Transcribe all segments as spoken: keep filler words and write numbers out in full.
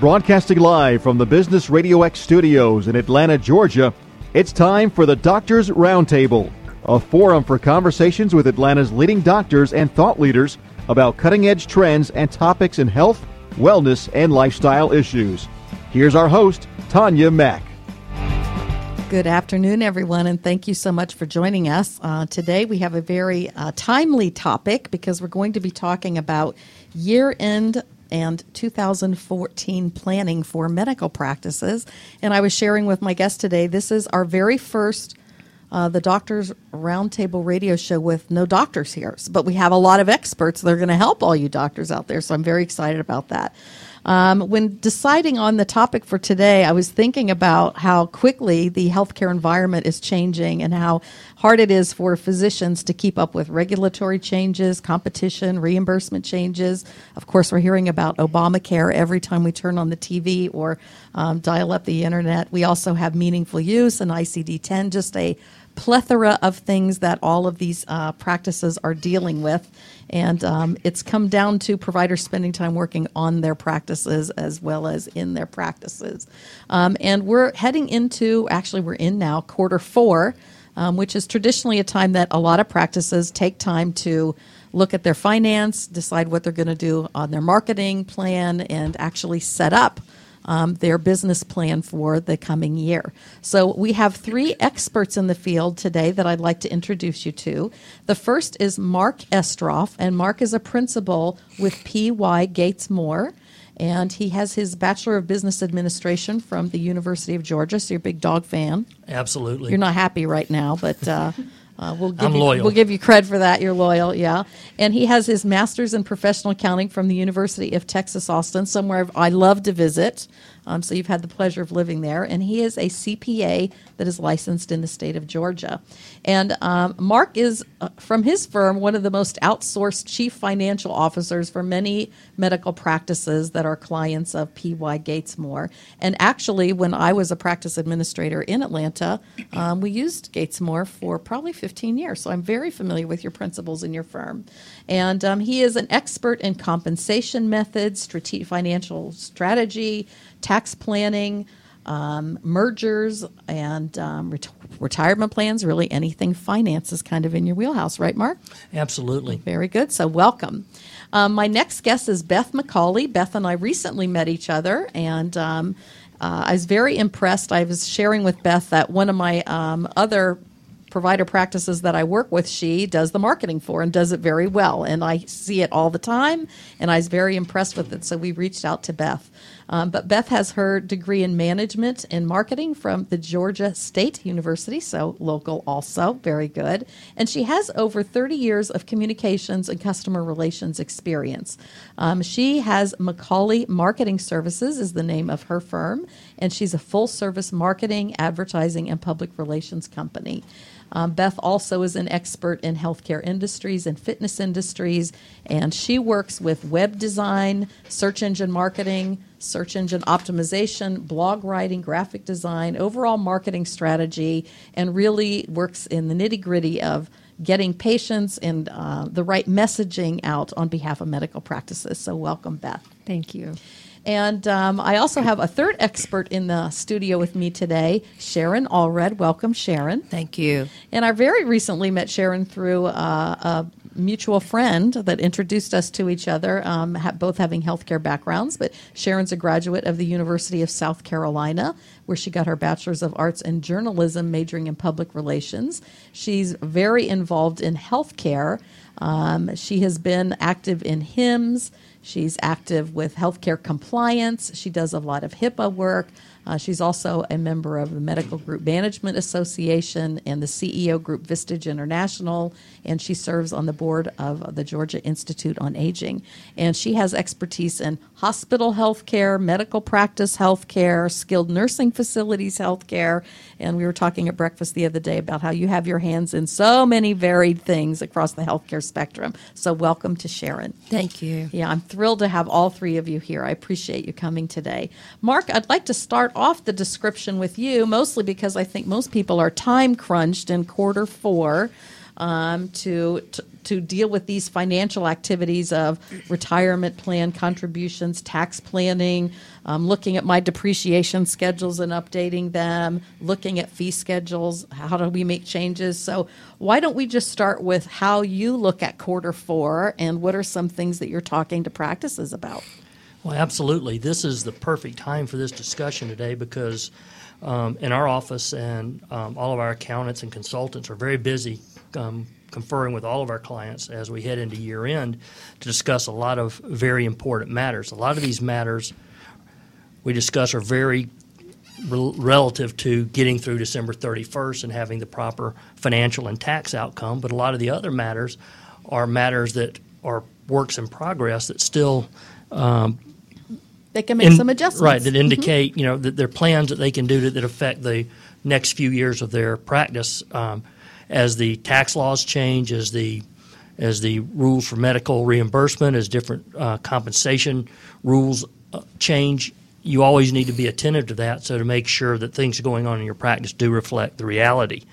Broadcasting live from the Business Radio X studios in Atlanta, Georgia, it's time for the Doctors Roundtable, a forum for conversations with Atlanta's leading doctors and thought leaders about cutting-edge trends and topics in health, wellness, and lifestyle issues. Here's our host, Tanya Mack. Good afternoon, everyone, and thank you so much for joining us. Uh, today we have a very uh, timely topic because we're going to be talking about year-end and two thousand fourteen planning for medical practices. And I was sharing with my guest today, this is our very first uh, the Doctors Roundtable radio show with no doctors here. But we have a lot of experts that are going to help all you doctors out there, so I'm very excited about that. Um, when deciding on the topic for today, I was thinking about how quickly the healthcare environment is changing and how hard it is for physicians to keep up with regulatory changes, competition, reimbursement changes. Of course, we're hearing about Obamacare every time we turn on the T V or um, dial up the internet. We also have meaningful use and I C D ten, just a plethora of things that all of these uh, practices are dealing with. And um, it's come down to providers spending time working on their practices as well as in their practices. Um, and we're heading into, actually we're in now, quarter four, um, which is traditionally a time that a lot of practices take time to look at their finance, decide what they're going to do on their marketing plan, and actually set up Um, their business plan for the coming year. So we have three experts in the field today that I'd like to introduce you to. The first is Mark Estroff, and Mark is a principal with P Y Gates Moore, and he has his Bachelor of Business Administration from the University of Georgia, so you're a big dog fan. Absolutely. You're not happy right now, but uh, uh, we'll give I'm you, loyal. We'll give you credit for that. You're loyal, yeah. And he has his Master's in Professional Accounting from the University of Texas, Austin, somewhere I love to visit. Um, so you've had the pleasure of living there. And he is a C P A that is licensed in the state of Georgia. And um, Mark is, uh, from his firm, one of the most outsourced chief financial officers for many medical practices that are clients of P Y Gates Moore. And actually, when I was a practice administrator in Atlanta, um, we used Gates Moore for probably fifteen years. So I'm very familiar with your principles in your firm. And um, he is an expert in compensation methods, strate- financial strategy, tax planning, um, mergers, and um, ret- retirement plans. Really anything finance is kind of in your wheelhouse, right, Mark? Absolutely. Very good. So welcome. Um, my next guest is Beth McCauley. Beth and I recently met each other, and um, uh, I was very impressed. I was sharing with Beth that one of my um, other provider practices that I work with, she does the marketing for and does it very well. And I see it all the time, and I was very impressed with it. So we reached out to Beth. Um, but Beth has her degree in management and marketing from the Georgia State University, so local also, very good. And she has over thirty years of communications and customer relations experience. Um, she has McCauley Marketing Services is the name of her firm, and she's a full-service marketing, advertising, and public relations company. Um, Beth also is an expert in healthcare industries and fitness industries, and she works with web design, search engine marketing, search engine optimization, blog writing, graphic design, overall marketing strategy, and really works in the nitty-gritty of getting patients and uh, the right messaging out on behalf of medical practices. So welcome, Beth. Thank you. And um, I also have a third expert in the studio with me today, Sharon Allred. Welcome, Sharon. Thank you. And I very recently met Sharon through uh, a mutual friend that introduced us to each other, um, ha- both having healthcare backgrounds. But Sharon's a graduate of the University of South Carolina, where she got her Bachelor's of Arts in Journalism, majoring in public relations. She's very involved in healthcare. Um, she has been active in H I M S. She's active with healthcare compliance. She does a lot of HIPAA work. Uh, she's also a member of the Medical Group Management Association and the C E O group Vistage International, and she serves on the board of the Georgia Institute on Aging. And she has expertise in hospital health care, medical practice health care, skilled nursing facilities health care, and we were talking at breakfast the other day about how you have your hands in so many varied things across the healthcare spectrum. So welcome to Sharon. Thank you. Yeah, I'm thrilled to have all three of you here. I appreciate you coming today. Mark, I'd like to start off the description with you, mostly because I think most people are time crunched in quarter four. um, to, to to deal with these financial activities of retirement plan contributions, tax planning, um, looking at my depreciation schedules and updating them, looking at fee schedules, how do we make changes? So why don't we just start with how you look at quarter four and what are some things that you're talking to practices about? Well, absolutely. This is the perfect time for this discussion today because um, in our office and um, all of our accountants and consultants are very busy um, conferring with all of our clients as we head into year end to discuss a lot of very important matters. A lot of these matters we discuss are very re- relative to getting through December thirty-first and having the proper financial and tax outcome, but a lot of the other matters are matters that are works in progress that still um, they can make in, some adjustments. Right, that indicate, mm-hmm. you know, that there are plans that they can do that, that affect the next few years of their practice. Um, as the tax laws change, as the as the rules for medical reimbursement, as different uh, compensation rules uh, change, you always need to be attentive to that so to make sure that things going on in your practice do reflect the reality.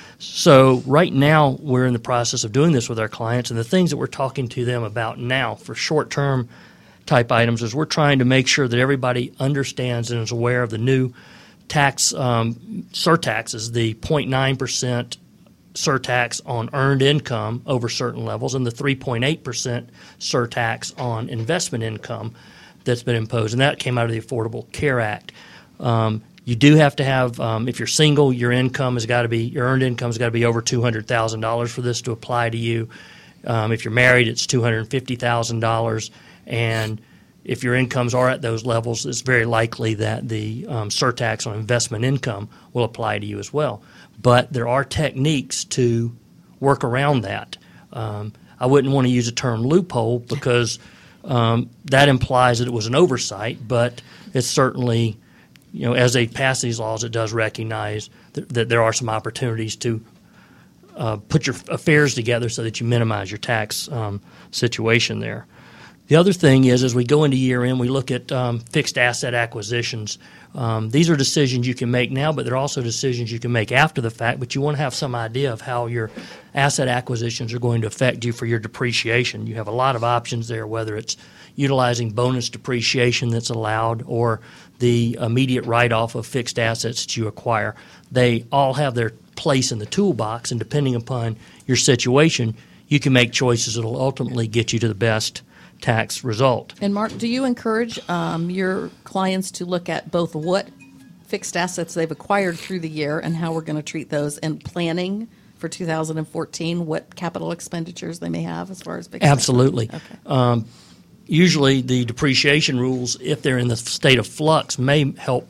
So right now we're in the process of doing this with our clients, and the things that we're talking to them about now for short-term type items is we're trying to make sure that everybody understands and is aware of the new tax um, surtaxes, the zero point nine percent surtax on earned income over certain levels and the three point eight percent surtax on investment income that's been imposed, and that came out of the Affordable Care Act. Um, you do have to have, um, if you're single, your income has got to be, your earned income has got to be over two hundred thousand dollars for this to apply to you. Um, if you're married, it's two hundred fifty thousand dollars, and if your incomes are at those levels, it's very likely that the um, surtax on investment income will apply to you as well. But there are techniques to work around that. Um, I wouldn't want to use the term loophole because um, that implies that it was an oversight, but it's certainly, you know, as they pass these laws, it does recognize that, that there are some opportunities to uh, put your affairs together so that you minimize your tax um, situation there. The other thing is, as we go into year end, we look at um, fixed asset acquisitions. Um, these are decisions you can make now, but they're also decisions you can make after the fact, but you want to have some idea of how your asset acquisitions are going to affect you for your depreciation. You have a lot of options there, whether it's utilizing bonus depreciation that's allowed or the immediate write-off of fixed assets that you acquire. They all have their place in the toolbox, and depending upon your situation, you can make choices that will ultimately get you to the best tax result. And Mark, do you encourage um, your clients to look at both what fixed assets they've acquired through the year and how we're going to treat those, and planning for two thousand fourteen, what capital expenditures they may have as far as fixed Absolutely. assets? Okay. Um, usually the depreciation rules, if they're in the state of flux, may help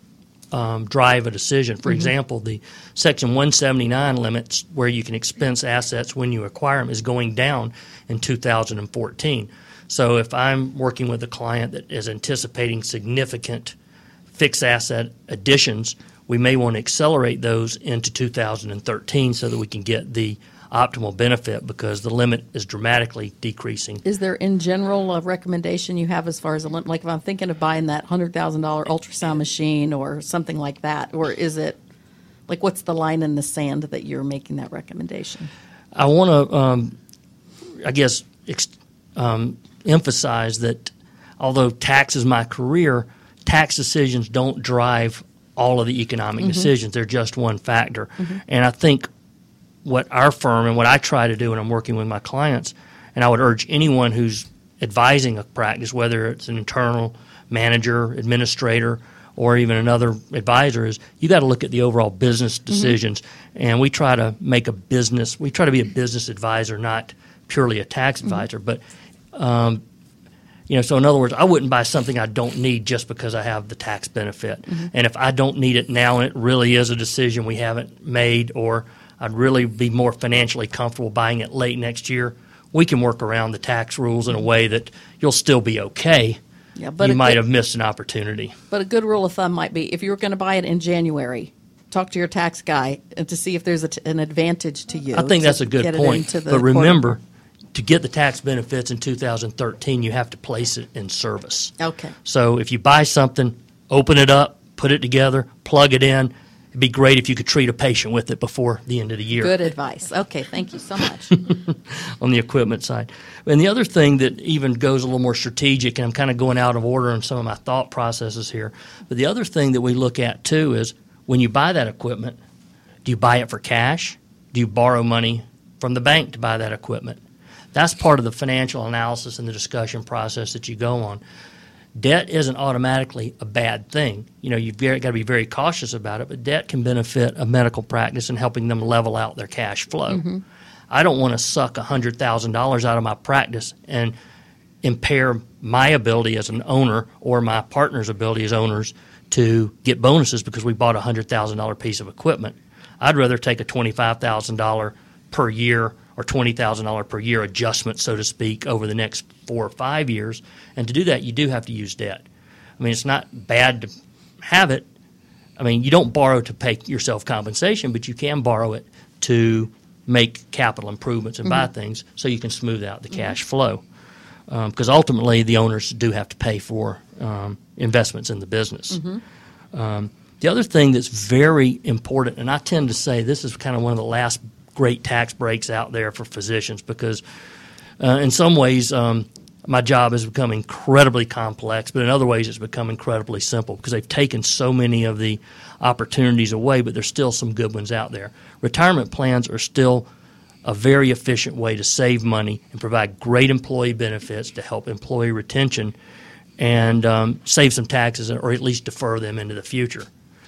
um, drive a decision. For mm-hmm. example, the Section one seventy-nine limits where you can expense assets when you acquire them is going down in two thousand fourteen. So if I'm working with a client that is anticipating significant fixed asset additions, we may want to accelerate those into two thousand thirteen so that we can get the optimal benefit because the limit is dramatically decreasing. Is there, in general, a recommendation you have as far as a limit? Like if I'm thinking of buying that one hundred thousand dollars ultrasound machine or something like that, or is it, like what's the line in the sand that you're making that recommendation? I want to, um, I guess, ex- um, emphasize that although tax is my career, tax decisions don't drive all of the economic mm-hmm. decisions. They're just one factor. Mm-hmm. And I think what our firm and what I try to do when I'm working with my clients, and I would urge anyone who's advising a practice, whether it's an internal manager, administrator, or even another advisor, is you got to look at the overall business decisions. Mm-hmm. And we try to make a business, we try to be a business advisor, not purely a tax advisor. Mm-hmm. But Um, you know, so in other words, I wouldn't buy something I don't need just because I have the tax benefit. Mm-hmm. And if I don't need it now and it really is a decision we haven't made, or I'd really be more financially comfortable buying it late next year, we can work around the tax rules in a way that you'll still be okay. Yeah, but you might good, have missed an opportunity. But a good rule of thumb might be if you were going to buy it in January, talk to your tax guy to see if there's a t- an advantage to you. I think that's a good point. But remember, to get the tax benefits in two thousand thirteen, you have to place it in service. Okay. So if you buy something, open it up, put it together, plug it in, it'd be great if you could treat a patient with it before the end of the year. Good advice. Okay, thank you so much. On the equipment side. And the other thing that even goes a little more strategic, and I'm kind of going out of order in some of my thought processes here, but the other thing that we look at too is when you buy that equipment, do you buy it for cash? Do you borrow money from the bank to buy that equipment? That's part of the financial analysis and the discussion process that you go on. Debt isn't automatically a bad thing. You know, you've got to be very cautious about it, but debt can benefit a medical practice in helping them level out their cash flow. Mm-hmm. I don't want to suck one hundred thousand dollars out of my practice and impair my ability as an owner or my partner's ability as owners to get bonuses because we bought a one hundred thousand dollars piece of equipment. I'd rather take a twenty-five thousand dollars per year or twenty thousand dollars per year adjustment, so to speak, over the next four or five years. And to do that, you do have to use debt. I mean, it's not bad to have it. I mean, you don't borrow to pay yourself compensation, but you can borrow it to make capital improvements and mm-hmm. buy things so you can smooth out the mm-hmm. cash flow. Because um, ultimately, the owners do have to pay for um, investments in the business. Mm-hmm. Um, the other thing that's very important, and I tend to say this is kind of one of the last great tax breaks out there for physicians because uh, in some ways um, my job has become incredibly complex, but in other ways it's become incredibly simple because they've taken so many of the opportunities away, but there's still some good ones out there. Retirement plans are still a very efficient way to save money and provide great employee benefits to help employee retention and um, save some taxes or at least defer them into the future.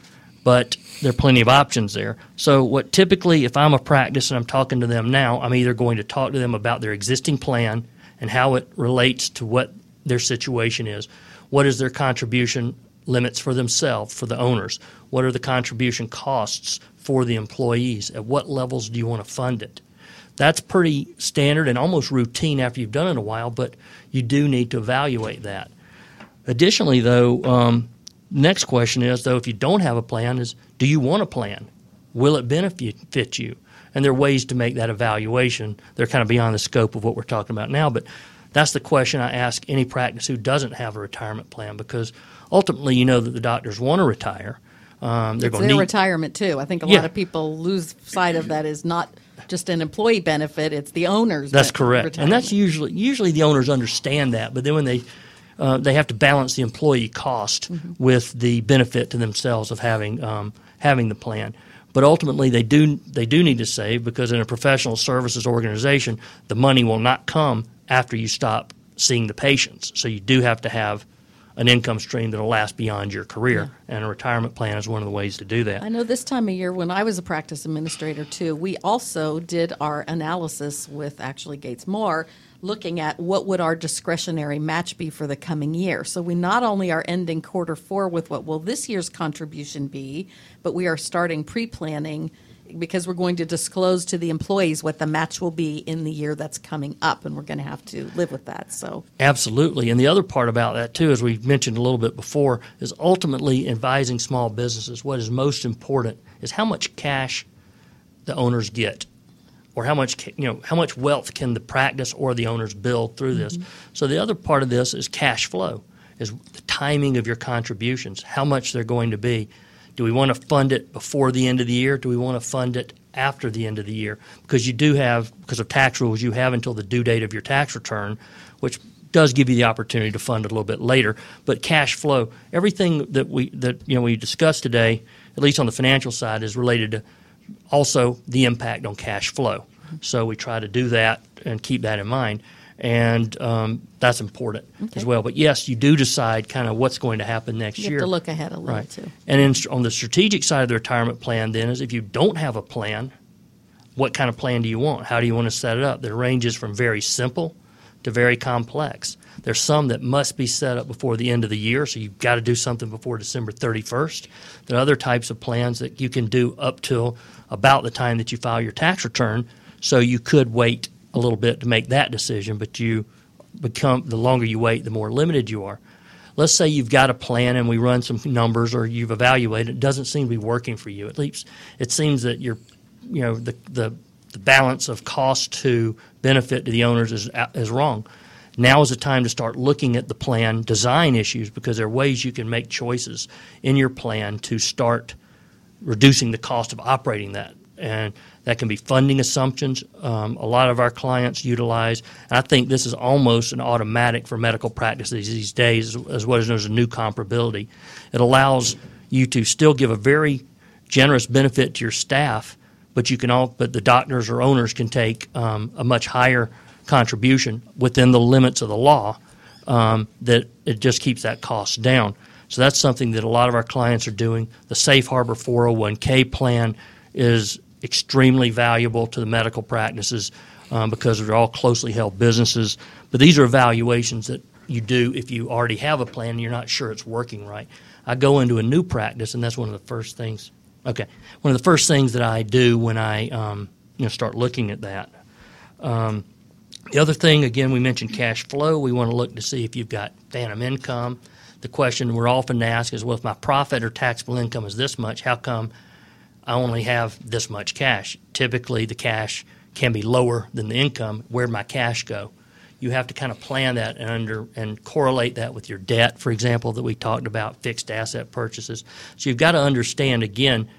But there are plenty of options there. So what typically, if I'm a practice and I'm talking to them now, I'm either going to talk to them about their existing plan and how it relates to what their situation is. What is their contribution limits for themselves, for the owners? What are the contribution costs for the employees? At what levels do you want to fund it? That's pretty standard and almost routine after you've done it a while, but you do need to evaluate that. Additionally, though, um, next question is, though, if you don't have a plan, is do you want a plan? Will it benefit you? And there are ways to make that evaluation. They're kind of beyond the scope of what we're talking about now, but that's the question I ask any practice who doesn't have a retirement plan because ultimately you know that the doctors want to retire. Um, they're it's going their need, retirement, too. I think a yeah. lot of people lose sight of that is not just an employee benefit, it's the owners. That's that correct. retirement. And that's usually usually the owners understand that, but then when they Uh, they have to balance the employee cost mm-hmm. with the benefit to themselves of having um, having the plan. But ultimately, they do they do need to save because in a professional services organization, the money will not come after you stop seeing the patients. So you do have to have an income stream that will last beyond your career, yeah. and a retirement plan is one of the ways to do that. I know this time of year when I was a practice administrator too, we also did our analysis with actually Gates Moore looking at what would our discretionary match be for the coming year. So we not only are ending quarter four with what will this year's contribution be, but we are starting pre-planning because we're going to disclose to the employees what the match will be in the year that's coming up, and we're going to have to live with that. So absolutely. And the other part about that, too, as we mentioned a little bit before, is ultimately advising small businesses. What is most important is how much cash the owners get, or how much you know how much wealth can the practice or the owners build through this. Mm-hmm. So the other part of this is cash flow, is the timing of your contributions, how much they're going to be. Do we want to fund it before the end of the year? Do we want to fund it after the end of the year? Because you do have, because of tax rules, you have until the due date of your tax return, which does give you the opportunity to fund it a little bit later. But cash flow, everything that we that you know we discussed today, at least on the financial side, is related to also the impact on cash flow. So we try to do that and keep that in mind. And um, that's important okay. as well. But, yes, you do decide kind of what's going to happen next you year. You have to look ahead a little, right. too. And in, on the strategic side of the retirement plan, then, is if you don't have a plan, what kind of plan do you want? How do you want to set it up? There ranges from very simple to very complex. There's some that must be set up before the end of the year, so you've got to do something before December thirty-first. There are other types of plans that you can do up till about the time that you file your tax return, so you could wait a little bit to make that decision, but you become the longer you wait, the more limited you are. Let's say you've got a plan and we run some numbers, or you've evaluated it. It doesn't seem to be working for you. At least it seems that you're, you know, the the, the balance of cost to benefit to the owners is is wrong. Now is the time to start looking at the plan design issues, because there are ways you can make choices in your plan to start reducing the cost of operating that. And that can be funding assumptions. Um, a lot of our clients utilize, and I think this is almost an automatic for medical practices these days, as what is known as a new comparability. It allows you to still give a very generous benefit to your staff, but you can all, but the doctors or owners can take um, a much higher contribution within the limits of the law. Um, that it just keeps that cost down. So that's something that a lot of our clients are doing. The Safe Harbor four oh one k plan is extremely valuable to the medical practices um, because they're all closely held businesses. But these are evaluations that you do if you already have a plan and you're not sure it's working right. I go into a new practice, and that's one of the first things. Okay, one of the first things that I do when I um, you know start looking at that. Um, the other thing, again, we mentioned cash flow. We want to look to see if you've got phantom income. The question we're often asked is, well, if my profit or taxable income is this much, how come I only have this much cash? Typically, the cash can be lower than the income. Where'd my cash go? You have to kind of plan that and under and correlate that with your debt, for example, that we talked about, fixed asset purchases. So you've got to understand, again,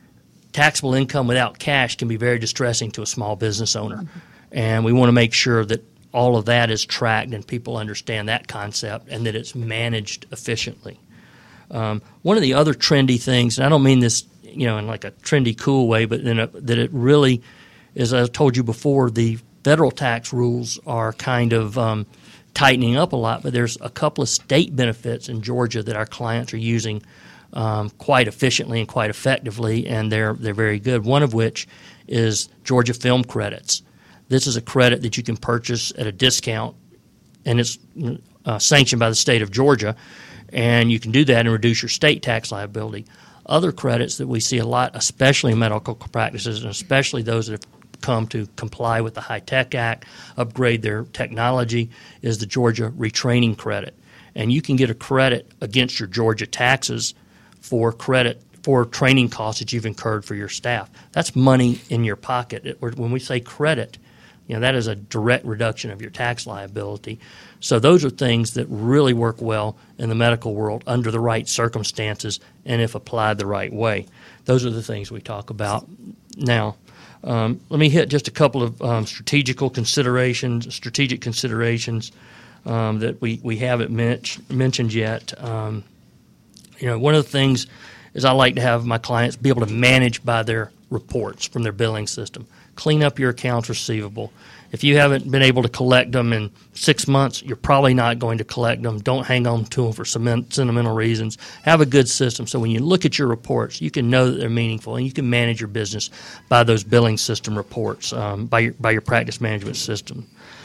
taxable income without cash can be very distressing to a small business owner. Mm-hmm. And we want to make sure that all of that is tracked and people understand that concept and that it's managed efficiently. Um, one of the other trendy things, and I don't mean this you know, in like a trendy, cool way, but in a, that it really, as I told you before, the federal tax rules are kind of um, tightening up a lot, but there's a couple of state benefits in Georgia that our clients are using um, quite efficiently and quite effectively, and they're they're very good. One of which is Georgia Film Credits. This is a credit that you can purchase at a discount, and it's uh, sanctioned by the state of Georgia, and you can do that and reduce your state tax liability. Other credits that we see a lot, especially in medical practices, and especially those that have come to comply with the HITECH Act, upgrade their technology, is the Georgia Retraining Credit. And you can get a credit against your Georgia taxes for credit for training costs that you've incurred for your staff. That's money in your pocket. It, when we say credit, you know, that is a direct reduction of your tax liability. So those are things that really work well in the medical world under the right circumstances and if applied the right way. Those are the things we talk about now. Um, let me hit just a couple of um, strategical considerations, strategic considerations um, that we, we haven't men- mentioned yet. Um, you know, one of the things is I like to have my clients be able to manage by their reports from their billing system. Clean up your accounts receivable. If you haven't been able to collect them in six months, you're probably not going to collect them. Don't hang on to them for sentimental reasons. Have a good system so when you look at your reports, you can know that they're meaningful, and you can manage your business by those billing system reports, um, by your, by your practice management system.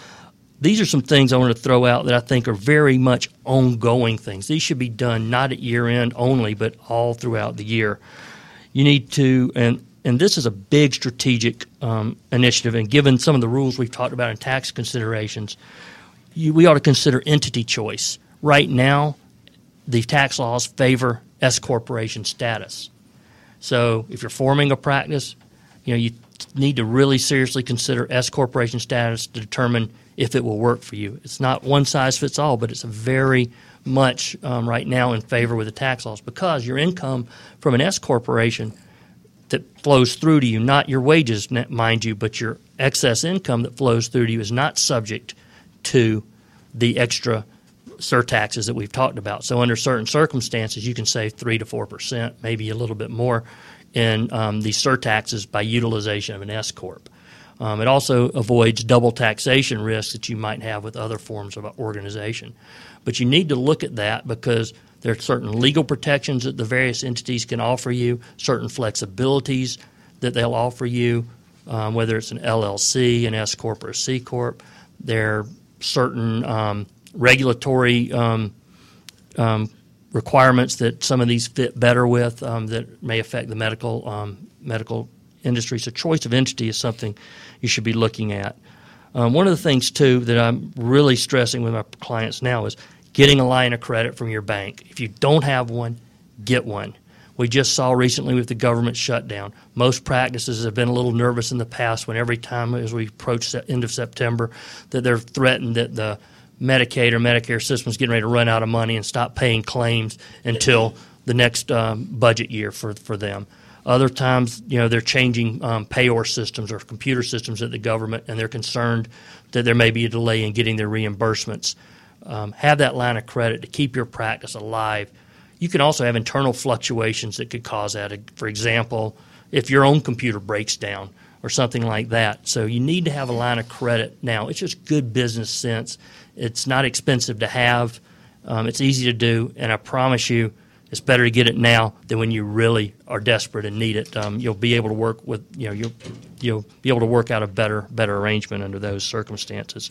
These are some things I want to throw out that I think are very much ongoing things. These should be done not at year end only, but all throughout the year. You need to, and and this is a big strategic um, initiative, and given some of the rules we've talked about in tax considerations, you, we ought to consider entity choice. Right now, the tax laws favor S corporation status. So if you're forming a practice, you know, you need to really seriously consider S corporation status to determine if it will work for you. It's not one size fits all, but it's very much um, right now in favor with the tax laws, because your income from an S corporation that flows through to you, not your wages, mind you, but your excess income that flows through to you is not subject to the extra surtaxes that we've talked about. So under certain circumstances, you can save three to four percent, maybe a little bit more, in um, these surtaxes by utilization of an S corp. Um, it also avoids double taxation risks that you might have with other forms of organization. But you need to look at that because there are certain legal protections that the various entities can offer you, certain flexibilities that they'll offer you, um, whether it's an L L C, an S corp, or a C corp. There are certain um, regulatory um, um, requirements that some of these fit better with um, that may affect the medical um, medical industry. So choice of entity is something you should be looking at. Um, one of the things, too, that I'm really stressing with my clients now is getting a line of credit from your bank. If you don't have one, get one. We just saw recently with the government shutdown, most practices have been a little nervous in the past when every time as we approach the end of September that they're threatened that the Medicaid or Medicare system is getting ready to run out of money and stop paying claims until the next um, budget year for, for them. Other times, you know, they're changing um, payor systems or computer systems at the government, and they're concerned that there may be a delay in getting their reimbursements. Um, have that line of credit to keep your practice alive. You can also have internal fluctuations that could cause that. For example, if your own computer breaks down or something like that. So you need to have a line of credit now. It's just good business sense. It's not expensive to have. Um, it's easy to do, and I promise you, it's better to get it now than when you really are desperate and need it. Um, you'll be able to work with, you know, you'll you'll be able to work out a better better arrangement under those circumstances.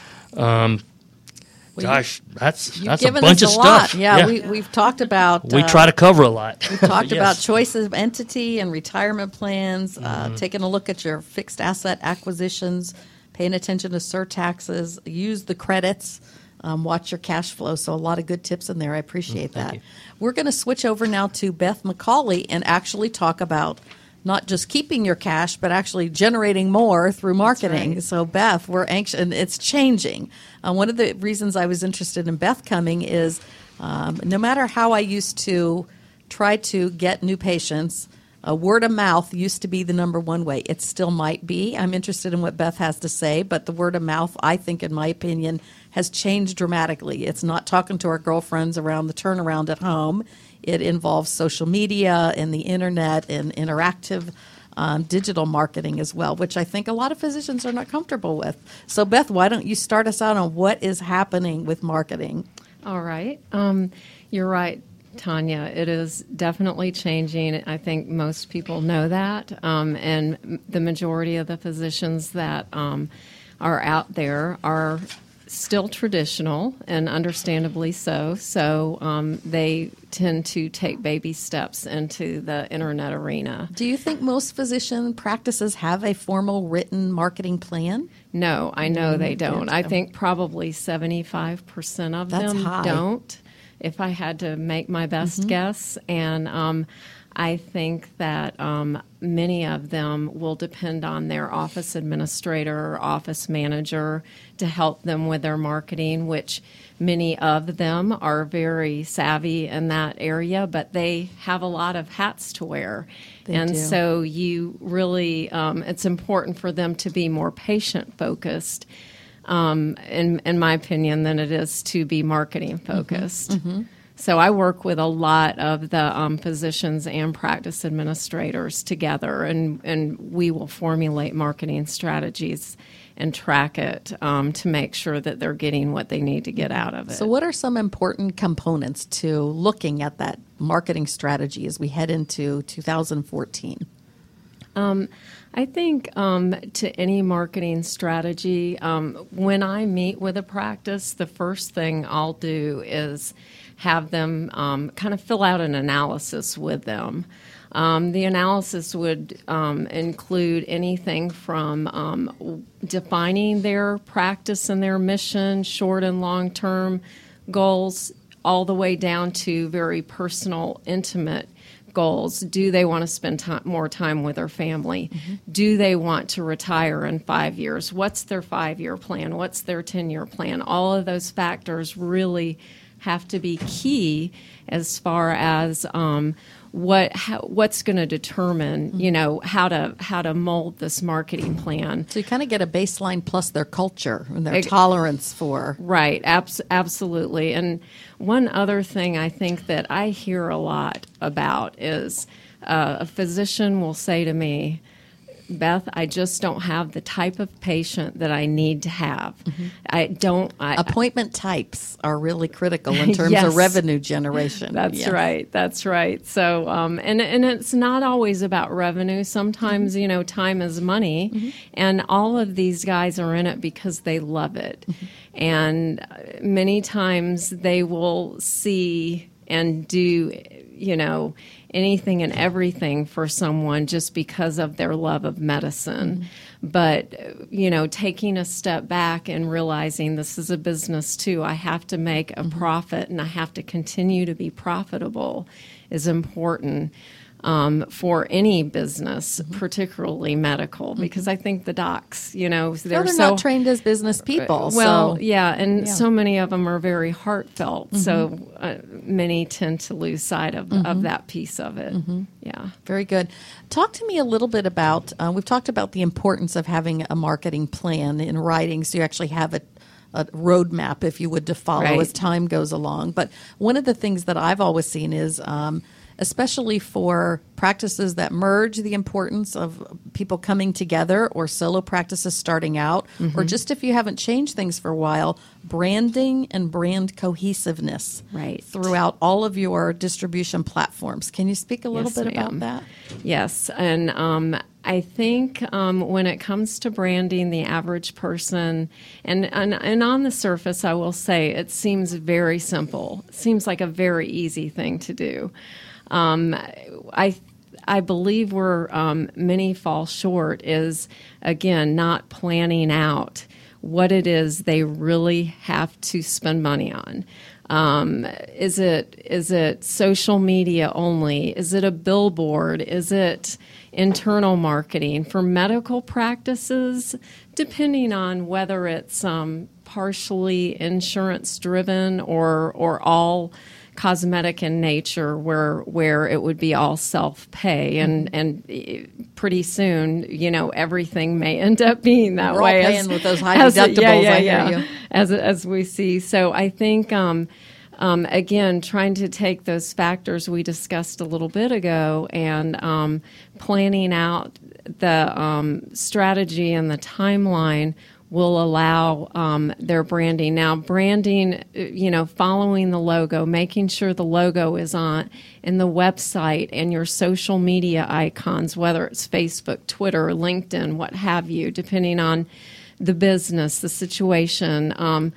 Um, well, gosh, that's you've that's a given bunch us of a lot. stuff. Yeah, yeah. We, we've talked about. We uh, try to cover a lot. We've talked Yes. about choices of entity and retirement plans, Mm-hmm. uh, taking a look at your fixed asset acquisitions, paying attention to surtaxes, use the credits. Um, watch your cash flow. So a lot of good tips in there. I appreciate Mm, thank that. you. We're going to switch over now to Beth McCauley and actually talk about not just keeping your cash, but actually generating more through marketing. right. So Beth, we're anxious, and it's changing. Uh, one of the reasons I was interested in Beth coming is um, no matter how I used to try to get new patients, Uh, word of mouth used to be the number one way. It still might be. I'm interested in what Beth has to say, but the word of mouth, I think, in my opinion, has changed dramatically. It's not talking to our girlfriends around the turnaround at home. It involves social media and the internet and interactive um, digital marketing as well, which I think a lot of physicians are not comfortable with. So, Beth, why don't you start us out on what is happening with marketing? All right. Um, you're right, Tanya. It is definitely changing. I think most people know that. Um, and m- the majority of the physicians that um, are out there are still traditional, and understandably so. So um, they tend to take baby steps into the internet arena. Do you think most physician practices have a formal written marketing plan? No, I know they don't. yeah. I think probably seventy-five percent of That's them high. don't, if I had to make my best guess. And um, I think that um, many of them will depend on their office administrator or office manager to help them with their marketing, which many of them are very savvy in that area, but they have a lot of hats to wear. They and do. so you really, um, it's important for them to be more patient focused, um, in, in my opinion, than it is to be marketing focused. Mm-hmm. So I work with a lot of the um, physicians and practice administrators together, and, and we will formulate marketing strategies and track it um, to make sure that they're getting what they need to get out of it. So, what are some important components to looking at that marketing strategy as we head into two thousand fourteen? Um, I think um, to any marketing strategy, um, when I meet with a practice, the first thing I'll do is have them um, kind of fill out an analysis with them. Um, the analysis would um, include anything from um, defining their practice and their mission, short and long-term goals, all the way down to very personal, intimate goals. Do they want to spend time, more time with their family? Mm-hmm. Do they want to retire in five years? What's their five-year plan? What's their ten-year plan? All of those factors really have to be key as far as um, what how, what's going to determine, you know, how to how to mold this marketing plan. So you kind of get a baseline plus their culture and their Ex- tolerance for. Right, abs- absolutely. And one other thing I think that I hear a lot about is uh, a physician will say to me, Beth, I just don't have the type of patient that I need to have. Mm-hmm. I don't. I, Appointment types are really critical in terms Yes. of revenue generation. That's Yes. right. That's right. So, um, and and it's not always about revenue. Sometimes, mm-hmm. you know, time is money, mm-hmm. and all of these guys are in it because they love it, mm-hmm. and many times they will see and do, you know, anything and everything for someone just because of their love of medicine. Mm-hmm. But, you know, taking a step back and realizing this is a business too, I have to make a mm-hmm. profit and I have to continue to be profitable is important. um, for any business, mm-hmm. particularly medical, mm-hmm. because I think the docs, you know, they're, well, they're so not trained as business people. Well, so. yeah, and yeah. so many of them are very heartfelt. Mm-hmm. So uh, many tend to lose sight of, mm-hmm. of that piece of it. Mm-hmm. Yeah. Very good. Talk to me a little bit about, uh, we've talked about the importance of having a marketing plan in writing, so you actually have a, a roadmap, if you would, to follow right. as time goes along. But one of the things that I've always seen is, um, especially for practices that merge, the importance of people coming together or solo practices starting out, mm-hmm. or just if you haven't changed things for a while, branding and brand cohesiveness right. throughout all of your distribution platforms. Can you speak a little yes, bit ma'am. about that? Yes, and um, I think um, when it comes to branding, the average person, and, and, and on the surface, I will say it seems very simple. It seems like a very easy thing to do. Um, I I believe where um, many fall short is, again, not planning out what it is they really have to spend money on. Um, is it is it social media only? Is it a billboard? Is it internal marketing? For medical practices, depending on whether it's um, partially insurance driven or or all cosmetic in nature, where where it would be all self-pay, and and pretty soon, you know, everything may end up being that We're way. All paying as, with those high as, deductibles. Yeah, yeah, I yeah. hear you. As as we see, so I think. Um, Um, again, trying to take those factors we discussed a little bit ago and um, planning out the um, strategy and the timeline will allow um, their branding. Now, branding, you know, following the logo, making sure the logo is on in the website and your social media icons, whether it's Facebook, Twitter, LinkedIn, what have you, depending on the business, the situation. Um,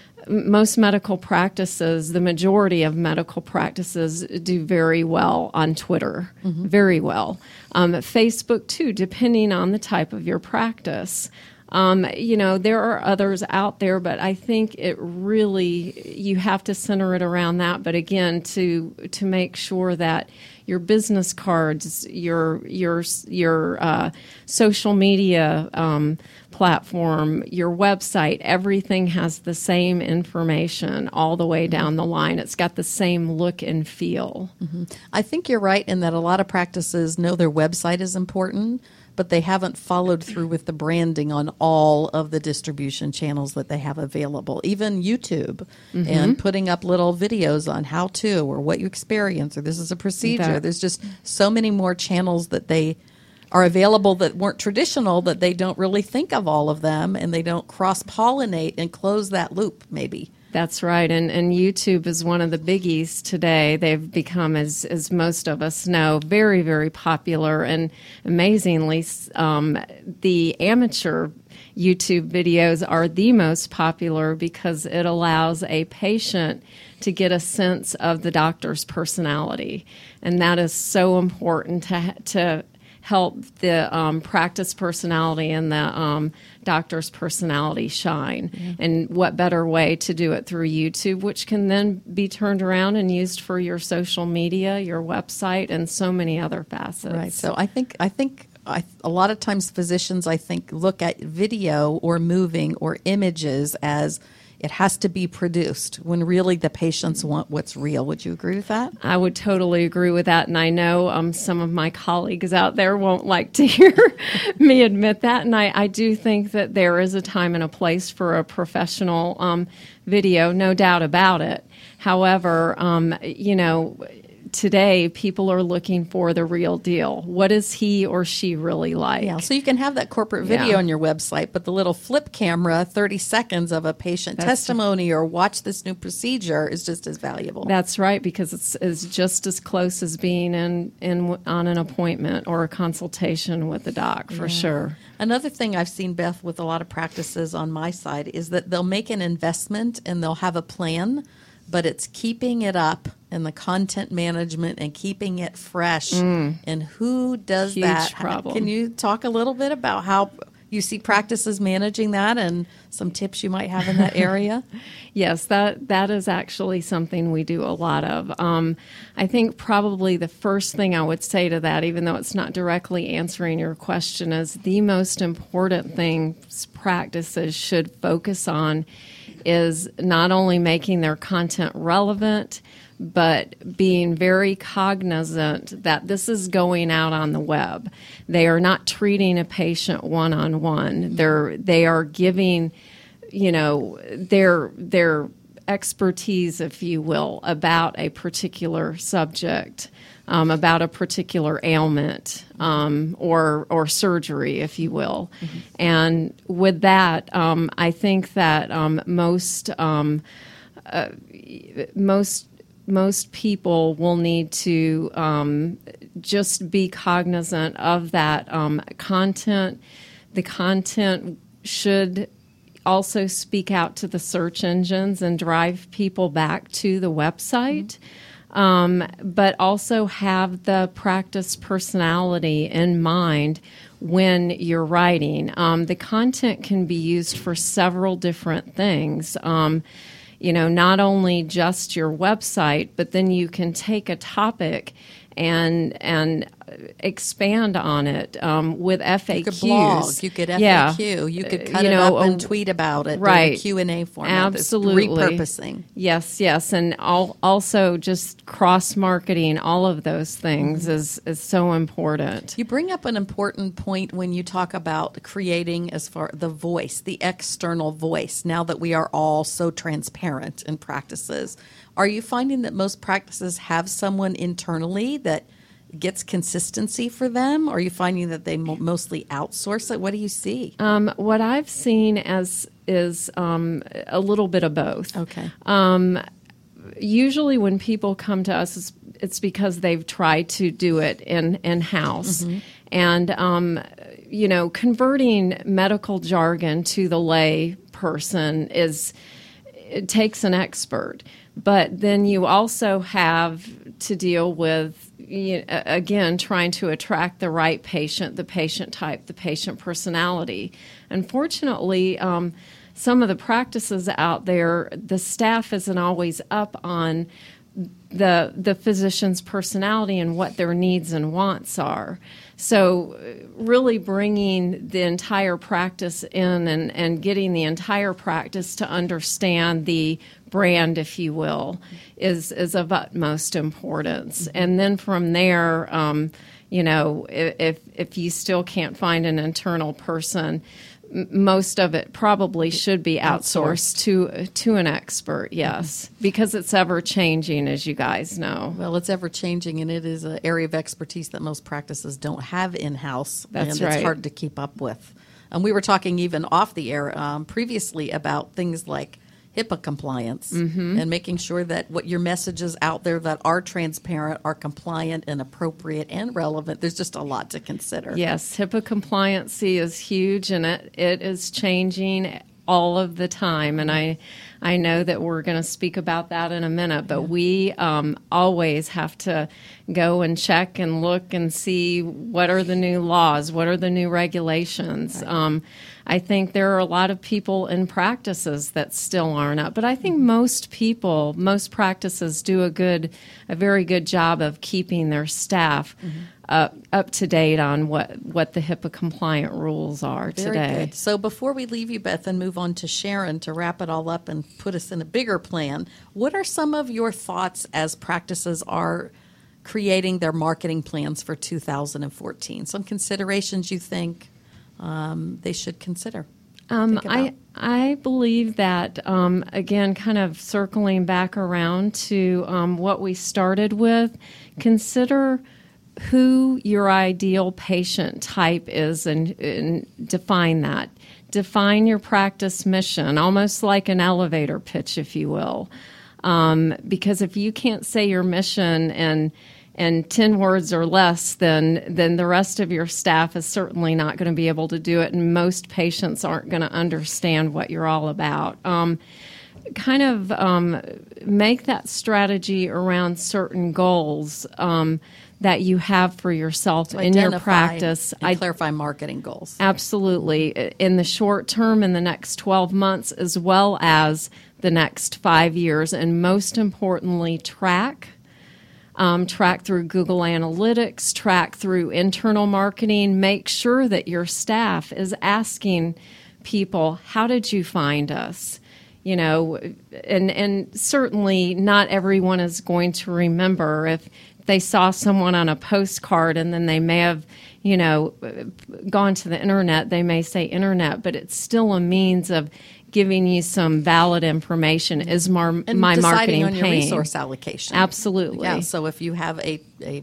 Most medical practices, the majority of medical practices do very well on Twitter, mm-hmm. very well. Um, Facebook, too, depending on the type of your practice. Um, you know, there are others out there, but I think it really, you have to center it around that. But again, to to make sure that your business cards, your your your uh, social media um, platform, your website, everything has the same information all the way down the line. It's got the same look and feel. Mm-hmm. I think you're right in that a lot of practices know their website is important, but they haven't followed through with the branding on all of the distribution channels that they have available, even YouTube, mm-hmm. and putting up little videos on how to or what you experience or this is a procedure. That, There's just so many more channels that they are available that weren't traditional that they don't really think of all of them, and they don't cross-pollinate and close that loop maybe. That's right, and and YouTube is one of the biggies today. They've become, as as most of us know, very, very popular, and amazingly, um, the amateur YouTube videos are the most popular because it allows a patient to get a sense of the doctor's personality, and that is so important to to help the um, practice personality and the um, doctor's personality shine. Mm-hmm. And what better way to do it through YouTube, which can then be turned around and used for your social media, your website, and so many other facets. Right. So I think I think I, a lot of times physicians, I think, look at video or moving or images as it has to be produced when really the patients want what's real. Would you agree with that? I would totally agree with that. And I know um, some of my colleagues out there won't like to hear me admit that. And I, I do think that there is a time and a place for a professional um, video, no doubt about it. However, um, you know, today people are looking for the real deal. What is he or she really like? Yeah, so you can have that corporate video yeah. on your website, but the little flip camera, thirty seconds of a patient That's testimony or watch this new procedure is just as valuable. That's right, because it's, it's just as close as being in, in on an appointment or a consultation with the doc, for yeah. sure. Another thing I've seen, Beth, with a lot of practices on my side is that they'll make an investment and they'll have a plan, but it's keeping it up and the content management and keeping it fresh. Mm. And who does Huge that? problem. Can you talk a little bit about how you see practices managing that, and some tips you might have in that area? Yes, that that is actually something we do a lot of. Um, I think probably the first thing I would say to that, even though it's not directly answering your question, is the most important thing practices should focus on is not only making their content relevant, but being very cognizant that this is going out on the web. They are not treating a patient one-on-one. They're they are giving, you know, their their expertise, if you will, about a particular subject, um, about a particular ailment, um, or or surgery, if you will. Mm-hmm. And with that, um, I think that um, most um, uh, most most people will need to um, just be cognizant of that um, content. The content should also speak out to the search engines and drive people back to the website, mm-hmm. um, but also have the practice personality in mind when you're writing. Um, the content can be used for several different things. Um, You know, not only just your website, but then you can take a topic and and expand on it um, with F A Qs. You could blog, you could F A Q, yeah. you could cut you it know, up and tweet about it, right? In a Q and A format. Absolutely, repurposing. Yes, yes, and all, also just cross marketing. All of those things mm-hmm. is is so important. You bring up an important point when you talk about creating as far the voice, the external voice. Now that we are all so transparent in practices, are you finding that most practices have someone internally that gets consistency for them? Or are you finding that they mo- mostly outsource it? What do you see? Um, what I've seen as is um, a little bit of both. Okay. Um, usually when people come to us, it's, it's because they've tried to do it in, in-house. Mm-hmm. And, um, you know, converting medical jargon to the lay person is, it takes an expert. But then you also have to deal with, you know, again, trying to attract the right patient, the patient type, the patient personality. Unfortunately, um, some of the practices out there, the staff isn't always up on the the physician's personality and what their needs and wants are. So really bringing the entire practice in and, and getting the entire practice to understand the brand, if you will, is, is of utmost importance. Mm-hmm. And then from there, um, you know, if if you still can't find an internal person, most of it probably should be outsourced to to an expert, yes, because it's ever changing, as you guys know. Well, it's ever changing, and it is an area of expertise that most practices don't have in-house. That's and right. It's hard to keep up with. And we were talking even off the air um, previously about things like HIPAA compliance mm-hmm. and making sure that what your messages out there that are transparent are compliant and appropriate and relevant. There's just a lot to consider. Yes, HIPAA compliancy is huge, and it, it is changing all of the time. And I I know that we're going to speak about that in a minute, but yeah. we um, always have to go and check and look and see what are the new laws, what are the new regulations. Right. Um, I think there are a lot of people in practices that still aren't up, but I think most people, most practices do a good, a very good job of keeping their staff mm-hmm. up up to date on what, what the HIPAA compliant rules are very today. Good. So before we leave you, Beth, and move on to Sharon to wrap it all up and put us in a bigger plan, what are some of your thoughts as practices are creating their marketing plans for two thousand fourteen? Some considerations you think Um, they should consider. Um, I I believe that, um, again, kind of circling back around to um, what we started with, consider who your ideal patient type is and, and define that. Define your practice mission, almost like an elevator pitch, if you will. Um, because if you can't say your mission and and ten words or less, then then the rest of your staff is certainly not going to be able to do it, and most patients aren't going to understand what you're all about. Um, kind of um, make that strategy around certain goals um, that you have for yourself To in your identify practice. and I- clarify marketing goals. Absolutely. In the short term, in the next twelve months, as well as the next five years. And most importantly, track. Um, track through Google Analytics, track through internal marketing. Make sure that your staff is asking people, how did you find us? You know, and, and certainly not everyone is going to remember if they saw someone on a postcard and then they may have, you know, gone to the internet, they may say internet, but it's still a means of giving you some valid information. Is mar- And my deciding marketing on your paying? resource allocation. Absolutely. Yeah, so if you have a, a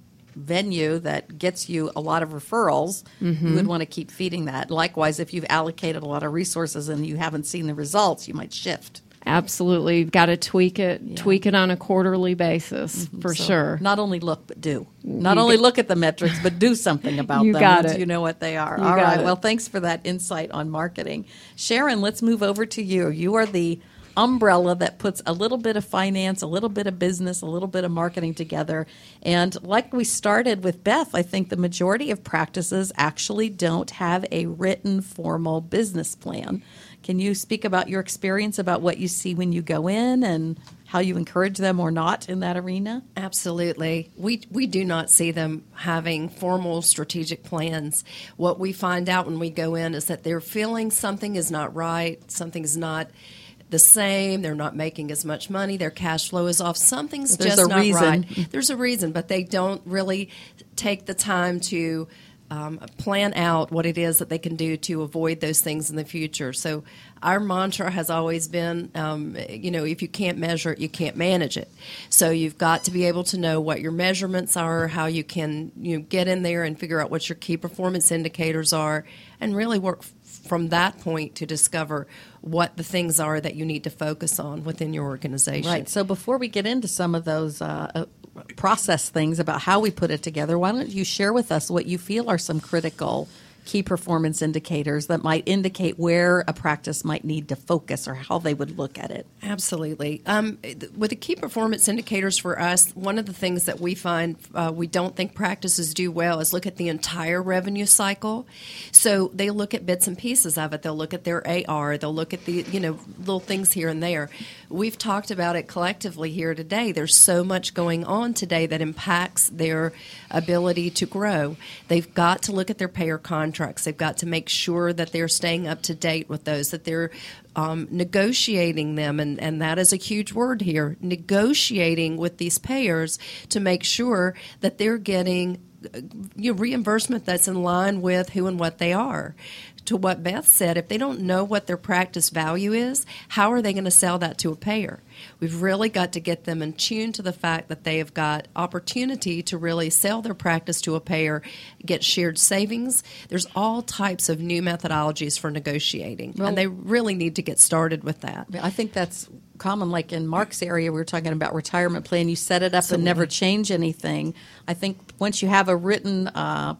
venue that gets you a lot of referrals, Mm-hmm. you would want to keep feeding that. Likewise, if you've allocated a lot of resources and you haven't seen the results, you might shift. Absolutely. You've got to tweak it, tweak it on a quarterly basis for So sure. Not only look, but do. Not You only got- look at the metrics, but do something about You them got once it. you know what they are. You All got right. it. Well, thanks for that insight on marketing. Sharon, let's move over to you. You are the umbrella that puts a little bit of finance, a little bit of business, a little bit of marketing together. And like we started with Beth, I think the majority of practices actually don't have a written formal business plan. Can you speak about your experience about what you see when you go in and how you encourage them or not in that arena? Absolutely. We we do not see them having formal strategic plans. What we find out when we go in is that they're feeling something is not right, something is not the same, they're not making as much money, their cash flow is off, something's There's just a not reason. right. There's a reason, but they don't really take the time to Um, plan out what it is that they can do to avoid those things in the future. So our mantra has always been, um, you know, if you can't measure it, you can't manage it. So you've got to be able to know what your measurements are, how you can you know, get in there and figure out what your key performance indicators are, and really work f- from that point to discover what the things are that you need to focus on within your organization. Right. So before we get into some of those uh, uh, process things about how we put it together, why don't you share with us what you feel are some critical key performance indicators that might indicate where a practice might need to focus or how they would look at it? Absolutely. Um, th- with the key performance indicators for us, one of the things that we find uh, we don't think practices do well is look at the entire revenue cycle. So they look at bits and pieces of it. They'll look at their A R. They'll look at the you know little things here and there. We've talked about it collectively here today. There's so much going on today that impacts their ability to grow. They've got to look at their payer contracts. They've got to make sure that they're staying up to date with those, that they're um, negotiating them, and, and that is a huge word here, negotiating with these payers to make sure that they're getting uh, you know, reimbursement that's in line with who and what they are. To what Beth said, if they don't know what their practice value is, how are they going to sell that to a payer? We've really got to get them in tune to the fact that they have got opportunity to really sell their practice to a payer, get shared savings. There's all types of new methodologies for negotiating, Well- and they really need to get started with that. I think that's common. Like in Mark's area, we were talking about retirement plan. You set it up and never change anything. I think once you have a written uh,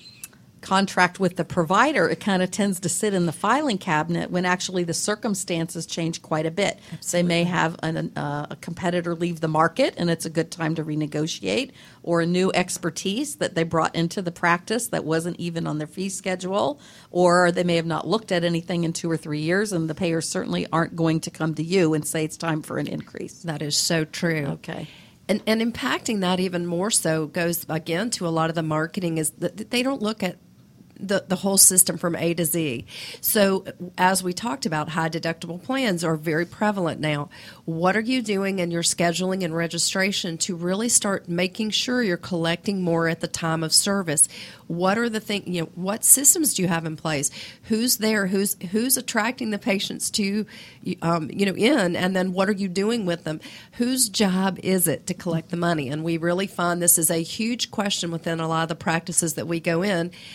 contract with the provider, it kind of tends to sit in the filing cabinet when actually the circumstances change quite a bit. They may have an, uh, a competitor leave the market, and it's a good time to renegotiate, or a new expertise that they brought into the practice that wasn't even on their fee schedule, or they may have not looked at anything in two or three years, and the payers certainly aren't going to come to you and say it's time for an increase. That is so true. Okay. And, and impacting that even more so goes, again, to a lot of the marketing is that they don't look at the, the whole system from A to Z. So as we talked about, high deductible plans are very prevalent now. What are you doing in your scheduling and registration to really start making sure you're collecting more at the time of service? What are the thing, you know, what systems do you have in place? Who's there? Who's who's attracting the patients to, um, you know, in? And then what are you doing with them? Whose job is it to collect the money? And we really find this is a huge question within a lot of the practices that we go in. You know,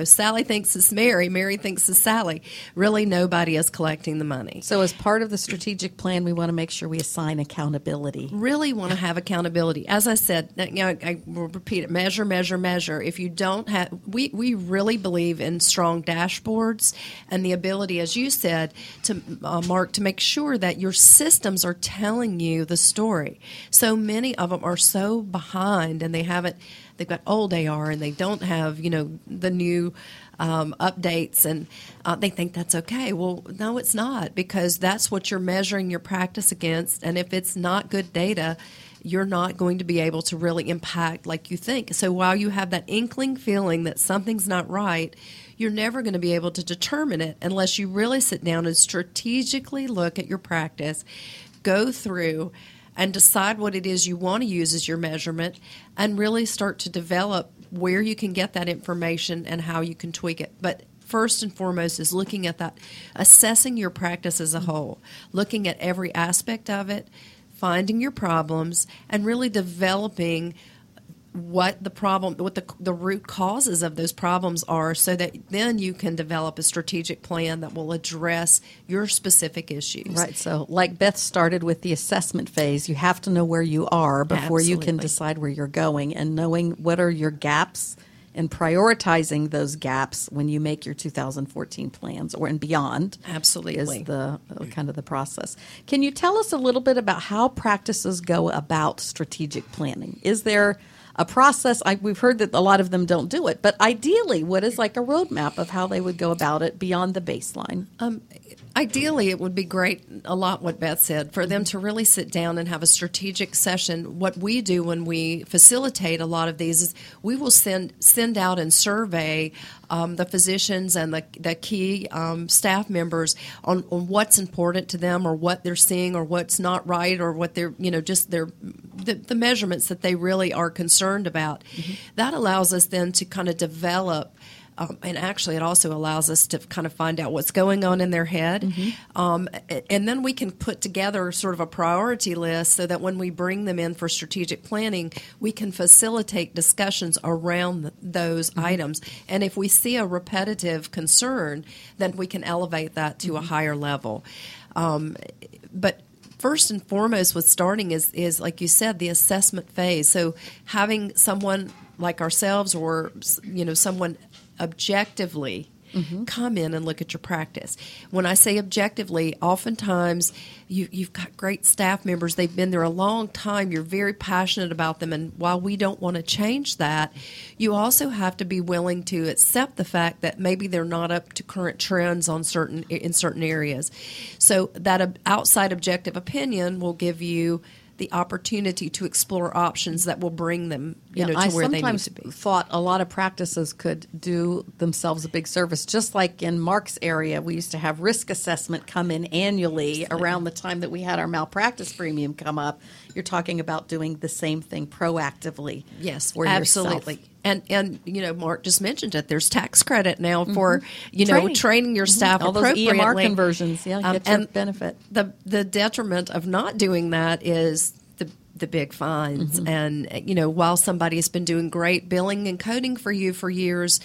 know, Sally thinks it's Mary, Mary thinks it's Sally. Really, nobody is collecting the money. So as part of the strategic plan, we want to make sure we assign accountability. Really want to have accountability. As I said, you know, I will repeat it, measure, measure, measure. If you don't have, we, we really believe in strong dashboards and the ability, as you said, to uh, Mark, to make sure that your systems are telling you the story. So many of them are so behind, and they haven't, they've got old A R and they don't have, you know, the new um, updates, and uh, they think that's okay. Well, no, it's not, because that's what you're measuring your practice against. And if it's not good data, you're not going to be able to really impact like you think. So while you have that inkling feeling that something's not right, you're never going to be able to determine it unless you really sit down and strategically look at your practice, go through and decide what it is you want to use as your measurement, and really start to develop where you can get that information and how you can tweak it. But first and foremost is looking at that, assessing your practice as a whole, looking at every aspect of it, finding your problems, and really developing what the problem, what the, the root causes of those problems are, so that then you can develop a strategic plan that will address your specific issues. Right. So like Beth started with the assessment phase, you have to know where you are before Absolutely. you can decide where you're going, and knowing what are your gaps and prioritizing those gaps when you make your two thousand fourteen plans or and beyond. Absolutely. Is the uh, kind of the process. Can you tell us a little bit about how practices go about strategic planning? Is there a process? I, we've heard that a lot of them don't do it, but ideally, what is like a roadmap of how they would go about it beyond the baseline? Um, ideally, it would be great, a lot what Beth said, for them to really sit down and have a strategic session. What we do when we facilitate a lot of these is we will send send out and survey um, the physicians and the, the key um, staff members on, on what's important to them, or what they're seeing, or what's not right, or what they're, you know, just their the, the measurements that they really are concerned about. Mm-hmm. That allows us then to kind of develop. Um, and actually, it also allows us to kind of find out what's going on in their head. Mm-hmm. Um, and then we can put together sort of a priority list, so that when we bring them in for strategic planning, we can facilitate discussions around those mm-hmm. items. And if we see a repetitive concern, then we can elevate that to mm-hmm. a higher level. Um, but first and foremost, what's starting is, is, like you said, the assessment phase. So having someone like ourselves, or, you know, someone objectively mm-hmm. come in and look at your practice. When I say objectively, oftentimes you, you've got great staff members. They've been there a long time. You're very passionate about them. And while we don't want to change that, you also have to be willing to accept the fact that maybe they're not up to current trends on certain in certain areas. So that outside objective opinion will give you the opportunity to explore options that will bring them, you yeah, know, to I where they need to be. I sometimes thought a lot of practices could do themselves a big service. Just like in Mark's area, we used to have risk assessment come in annually around the time that we had our malpractice premium come up. You're talking about doing the same thing proactively. Yes, for absolutely. Yourself. And, and you know, Mark just mentioned it. There's tax credit now for, mm-hmm. you know, training, training your staff mm-hmm. All appropriately. those E M R conversions, yeah, um, get your and benefit. The, the detriment of not doing that is the the big fines. Mm-hmm. And, you know, while somebody has been doing great billing and coding for you for years,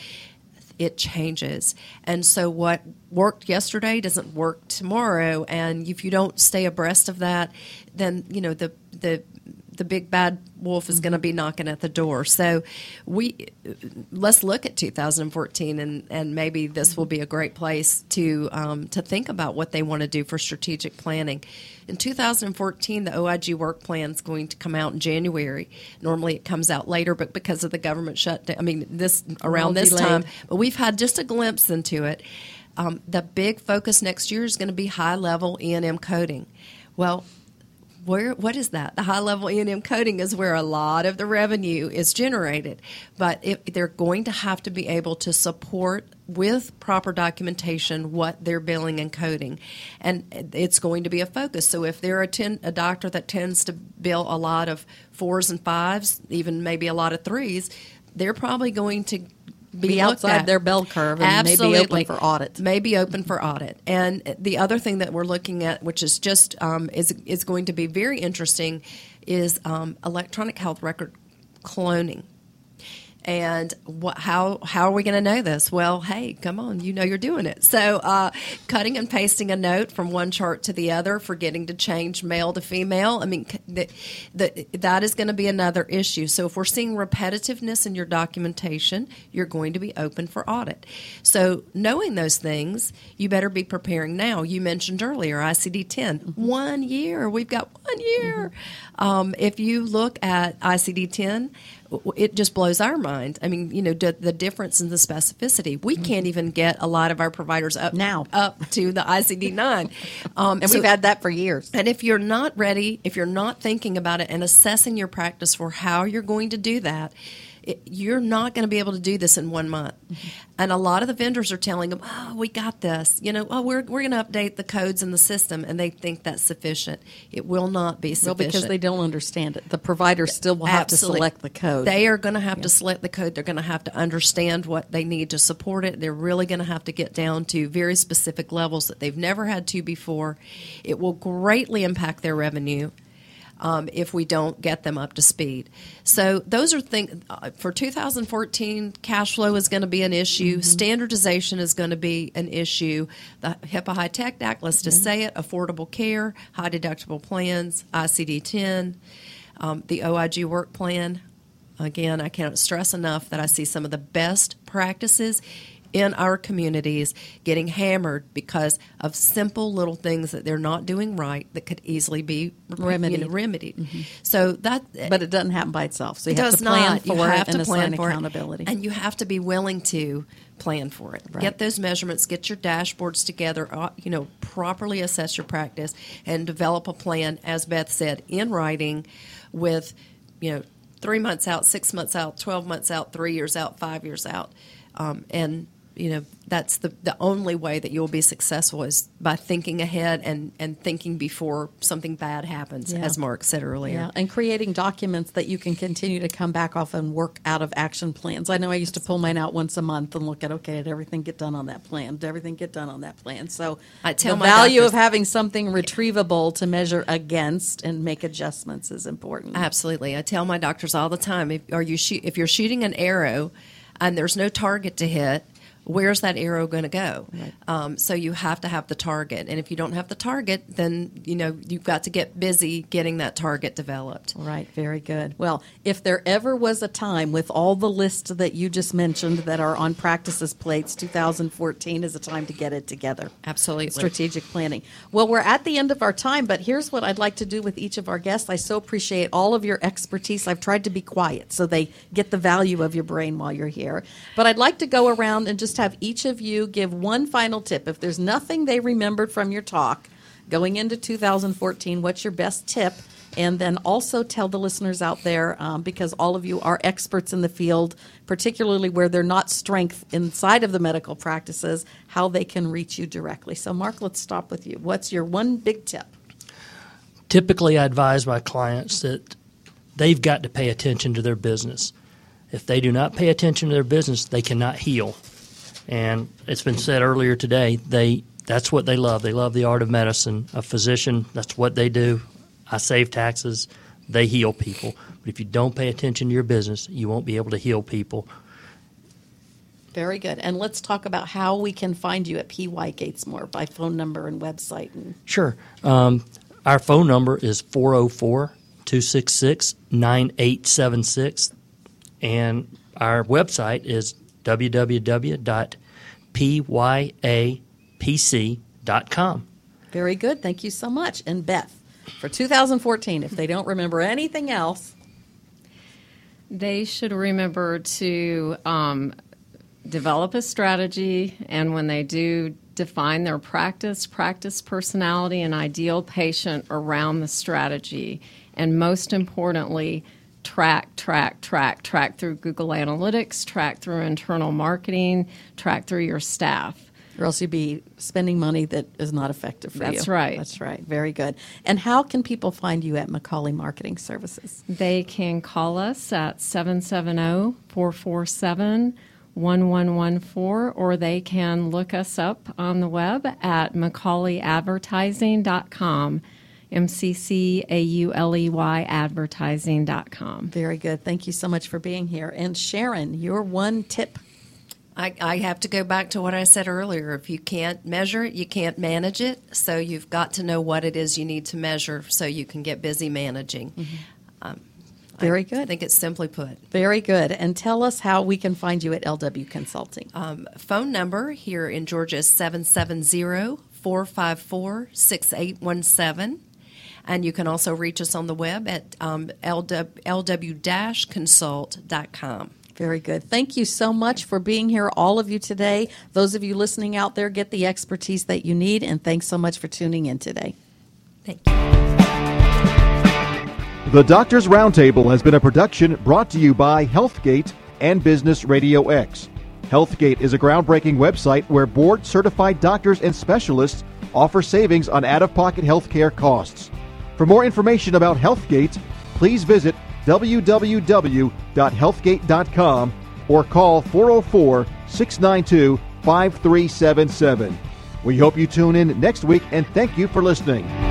it changes. And so what worked yesterday doesn't work tomorrow. And if you don't stay abreast of that, then, you know, the the the big bad wolf is going to be knocking at the door. So we let's look at two thousand fourteen, and, and maybe this will be a great place to um, to think about what they want to do for strategic planning. In two thousand fourteen, the O I G work plan is going to come out in January. Normally it comes out later, but because of the government shutdown, I mean, this around this delayed. time, but we've had just a glimpse into it. Um, the big focus next year is going to be high-level E and M coding. Well, Where, what is that? The high-level E and M coding is where a lot of the revenue is generated. But if they're going to have to be able to support with proper documentation what they're billing and coding. And it's going to be a focus. So if they're a, ten, a doctor that tends to bill a lot of fours and fives, even maybe a lot of threes, they're probably going to be, be outside at. their bell curve and Absolutely. maybe open for audit. Maybe open for audit. And the other thing that we're looking at, which is just um, is is going to be very interesting, is um, electronic health record cloning. And what, how how are we going to know this? Well, hey, come on, you know you're doing it. So uh, cutting and pasting a note from one chart to the other, forgetting to change male to female, I mean, the, the, that is going to be another issue. So if we're seeing repetitiveness in your documentation, you're going to be open for audit. So knowing those things, you better be preparing now. You mentioned earlier I C D ten. Mm-hmm. One year. We've got one year. Mm-hmm. Um, if you look at I C D ten, it just blows our mind. I mean, you know, d- the difference in the specificity. We mm-hmm. can't even get a lot of our providers up now up to the I C D nine. Um, and so, we've had that for years. And if you're not ready, if you're not thinking about it and assessing your practice for how you're going to do that, it, you're not going to be able to do this in one month. Mm-hmm. And a lot of the vendors are telling them, oh, we got this. You know, oh, we're we're going to update the codes in the system, and they think that's sufficient. It will not be sufficient. Well, because they don't understand it. The provider still will have Absolutely. to select the code. They are going to have yeah. to select the code. They're going to have to understand what they need to support it. They're really going to have to get down to very specific levels that they've never had to before. It will greatly impact their revenue. Um, if we don't get them up to speed. So those are things, uh, for two thousand fourteen, cash flow is going to be an issue. Mm-hmm. Standardization is going to be an issue. The HIPAA High-Tech Act, let's just mm-hmm. say it, affordable care, high deductible plans, I C D ten, um, the O I G work plan. Again, I cannot stress enough that I see some of the best practices in our communities getting hammered because of simple little things that they're not doing right that could easily be remedied. You know, remedied. Mm-hmm. So that, but it doesn't happen by itself. So you it have does to plan not. for you have it and to plan assign for accountability, it. And you have to be willing to plan for it. Right. Get those measurements. Get your dashboards together. Uh, you know, properly assess your practice and develop a plan, as Beth said, in writing, with you know three months out, six months out, twelve months out, three years out, five years out, um, and you know, that's the, the only way that you'll be successful is by thinking ahead and, and thinking before something bad happens, yeah. as Mark said earlier. Yeah, and creating documents that you can continue to come back off and work out of action plans. I know I used to pull mine out once a month and look at, okay, did everything get done on that plan? Did everything get done on that plan? So I tell the my value doctors, of having something retrievable to measure against and make adjustments is important. Absolutely. I tell my doctors all the time, if, are you shoot, if you're shooting an arrow and there's no target to hit, where's that arrow going to go? Right. Um, so you have to have the target. And if you don't have the target, then, you know, you've got to get busy getting that target developed. Right. Very good. Well, if there ever was a time with all the lists that you just mentioned that are on practices plates, two thousand fourteen is a time to get it together. Absolutely. Strategic planning. Well, we're at the end of our time, but here's what I'd like to do with each of our guests. I so appreciate all of your expertise. I've tried to be quiet so they get the value of your brain while you're here. But I'd like to go around and just have each of you give one final tip. If there's nothing they remembered from your talk going into two thousand fourteen, what's your best tip? And then also tell the listeners out there, um, because all of you are experts in the field, particularly where they're not strength inside of the medical practices, how they can reach you directly. So, Mark, let's stop with you. What's your one big tip? Typically, I advise my clients that they've got to pay attention to their business. If they do not pay attention to their business, they cannot heal. And it's been said earlier today, they that's what they love. They love the art of medicine. A physician, that's what they do. I save taxes. They heal people. But if you don't pay attention to your business, you won't be able to heal people. Very good. And let's talk about how we can find you at P Y Gatesmore by phone number and website. And Sure. Um, our phone number is four oh four, two six six, nine eight seven six. And our website is w w w dot p y a p c dot com. Very good. Thank you so much. And Beth, for two thousand fourteen, if they don't remember anything else, they should remember to um, develop a strategy, and when they do, define their practice, practice personality, and ideal patient around the strategy. And most importantly, track, track, track, track through Google Analytics, track through internal marketing, track through your staff. Or else you'd be spending money that is not effective for you. That's right. That's right. Very good. And how can people find you at McCauley Marketing Services? They can call us at seven seven zero, four four seven, one one one four, or they can look us up on the web at macaulay advertising dot com. M C C A U L E Y advertising dot com. Very good. Thank you so much for being here. And Sharon, your one tip. I, I have to go back to what I said earlier. If you can't measure it, you can't manage it. So you've got to know what it is you need to measure so you can get busy managing. Mm-hmm. Um, Very I good. I think it's simply put. Very good. And tell us how we can find you at L W Consulting. Um, phone number here in Georgia is seven seven zero, four five four, six eight one seven. And you can also reach us on the web at um, L W dash consult dot com. Very good. Thank you so much for being here, all of you today. Those of you listening out there, get the expertise that you need, and thanks so much for tuning in today. Thank you. The Doctors Roundtable has been a production brought to you by Healthgate and Business Radio X. Healthgate is a groundbreaking website where board-certified doctors and specialists offer savings on out-of-pocket health care costs. For more information about Healthgate, please visit w w w dot healthgate dot com or call four oh four, six nine two, five three seven seven. We hope you tune in next week, and thank you for listening.